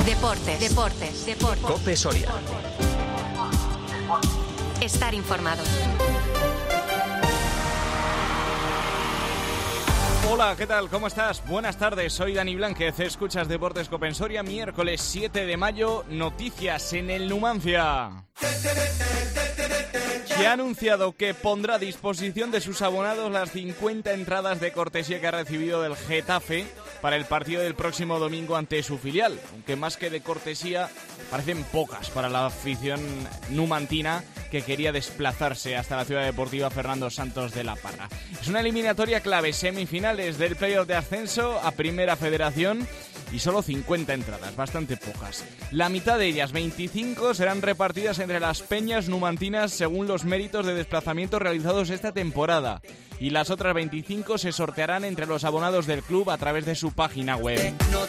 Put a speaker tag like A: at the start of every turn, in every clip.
A: Deportes.
B: COPE Soria.
A: Estar informado.
C: Hola, ¿qué tal? ¿Cómo estás? Buenas tardes, soy Dani Blánquez, escuchas Deportes COPE Soria, miércoles 7 de mayo, noticias en el Numancia. Que ha anunciado que pondrá a disposición de sus abonados las 50 entradas de cortesía que ha recibido del Getafe para el partido del próximo domingo ante su filial, aunque más que de cortesía parecen pocas para la afición numantina que quería desplazarse hasta la ciudad deportiva Fernando Santos de la Parra. Es una eliminatoria clave, semifinales del playoff de ascenso a Primera Federación y solo 50 entradas, bastante pocas. La mitad de ellas, 25, serán repartidas entre las peñas numantinas según los méritos de desplazamiento realizados esta temporada. Y las otras 25 se sortearán entre los abonados del club a través de su página web.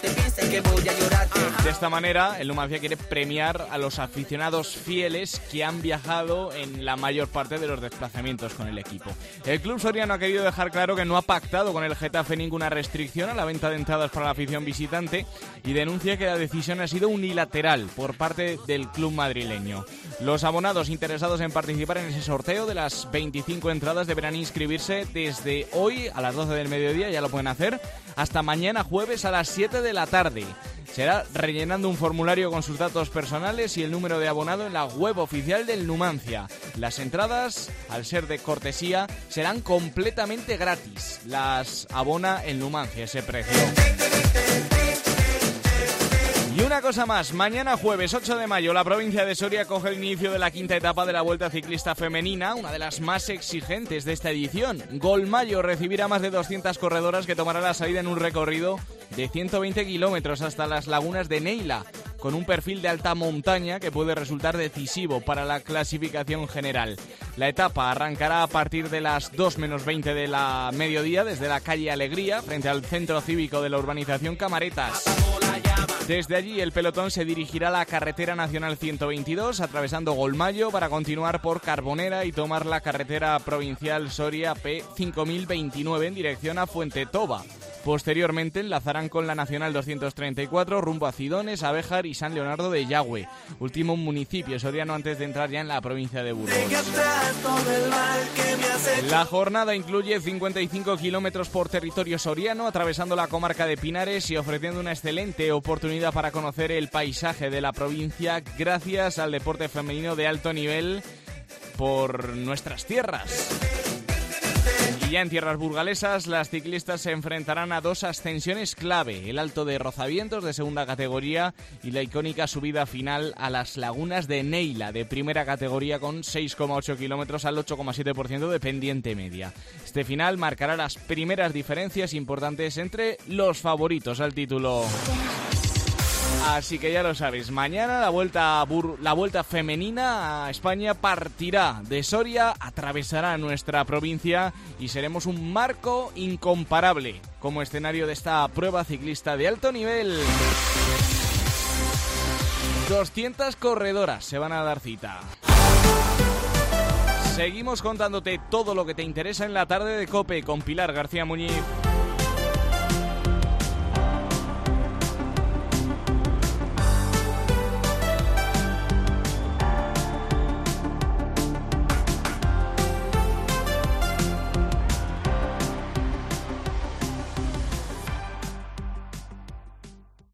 C: De esta manera, el Numancia quiere premiar a los aficionados fieles que han viajado en la mayor parte de los desplazamientos con el equipo. El club soriano ha querido dejar claro que no ha pactado con el Getafe ninguna restricción a la venta de entradas para la afición visitante y denuncia que la decisión ha sido unilateral por parte del club madrileño. Los abonados interesados en participar en ese sorteo de las 25 entradas deberán inscribirse desde hoy a las 12 del mediodía, ya lo pueden hacer, hasta mañana jueves a las 7 de la tarde. Será rellenando un formulario con sus datos personales y el número de abonado en la web oficial del Numancia. Las entradas, al ser de cortesía, serán completamente gratis. Las abona el Numancia, ese precio. Y una cosa más, mañana jueves 8 de mayo la provincia de Soria acoge el inicio de la quinta etapa de la Vuelta Ciclista Femenina, una de las más exigentes de esta edición. Golmayo recibirá más de 200 corredoras que tomarán la salida en un recorrido de 120 kilómetros hasta las lagunas de Neila, con un perfil de alta montaña que puede resultar decisivo para la clasificación general. La etapa arrancará a partir de las 2 menos 20 de la mediodía desde la calle Alegría, frente al centro cívico de la urbanización Camaretas. Desde allí el pelotón se dirigirá a la carretera nacional 122, atravesando Golmayo para continuar por Carbonera y tomar la carretera provincial Soria P5029 en dirección a Fuente Toba. Posteriormente enlazarán con la nacional 234 rumbo a Cidones, Abéjar y San Leonardo de Yagüe, último municipio soriano antes de entrar ya en la provincia de Burgos. La jornada incluye 55 kilómetros por territorio soriano, atravesando la comarca de Pinares y ofreciendo una excelente oportunidad para conocer el paisaje de la provincia gracias al deporte femenino de alto nivel por nuestras tierras. Y ya en tierras burgalesas, las ciclistas se enfrentarán a dos ascensiones clave, el Alto de Rozavientos de segunda categoría y la icónica subida final a las lagunas de Neila de primera categoría con 6,8 kilómetros al 8,7% de pendiente media. Este final marcará las primeras diferencias importantes entre los favoritos al título. Así que ya lo sabes, mañana la vuelta femenina a España partirá de Soria, atravesará nuestra provincia y seremos un marco incomparable como escenario de esta prueba ciclista de alto nivel. 200 corredoras se van a dar cita. Seguimos contándote todo lo que te interesa en la tarde de COPE con Pilar García Muñiz.